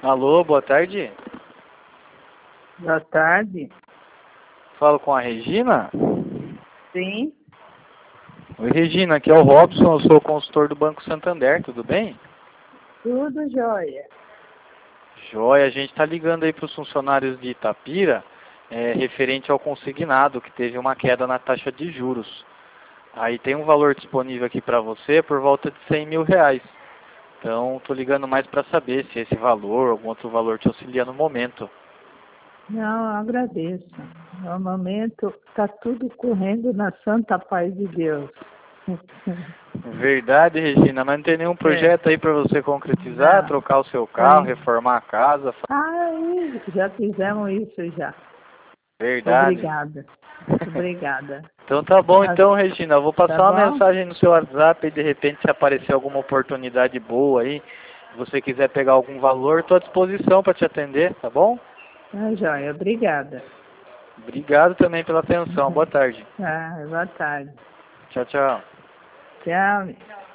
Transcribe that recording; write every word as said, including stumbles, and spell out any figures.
Alô, boa tarde. Boa tarde. Falo com a Regina? Sim, Oi, Regina, aqui é o Robson, eu sou consultor do Banco Santander, tudo bem? tudo jóia. Joia, a gente está ligando aí para os funcionários de Itapira, é, referente ao consignado, que teve uma queda na taxa de juros. Aí tem um valor disponível aqui para você por volta de cem mil reais. Então, estou ligando mais para saber se esse valor, algum outro valor te auxilia no momento. Não, agradeço. No momento está tudo correndo na santa paz de Deus. Verdade, Regina, mas não tem nenhum projeto aí para você concretizar, Não. trocar o seu carro, Aí, reformar a casa? aí, já fizemos isso já. Verdade. Obrigada. Obrigada. Então tá bom Ah, então, Regina, eu vou tá passar uma bom? mensagem no seu WhatsApp e de repente se aparecer alguma oportunidade boa aí, se você quiser pegar algum valor, estou à disposição para te atender, tá bom? Tá jóia. Obrigada. Obrigado também pela atenção, boa tarde. Tá, boa tarde. Tchau, tchau. Tchau.